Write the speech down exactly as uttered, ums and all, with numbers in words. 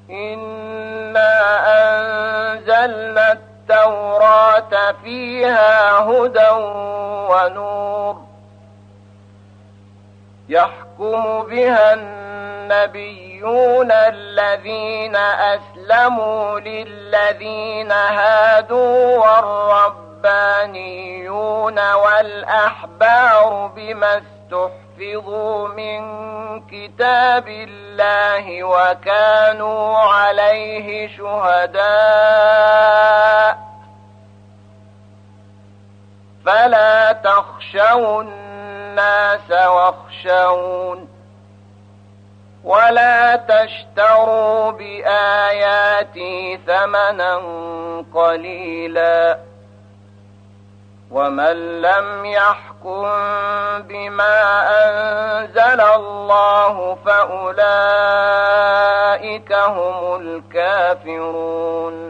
إنا أنزلنا التوراة فيها هدى ونور يحكم بها النبيون الذين أسلموا للذين هادوا والربانيون والأحبار بما استحفظوا من كتاب الله وكانوا عليه شهداء فلا تخشوا الناس واخشون ولا تشتروا بآياتي ثمنا قليلا ومن لم يحكم بما أنزل الله فأولئك هم الكافرون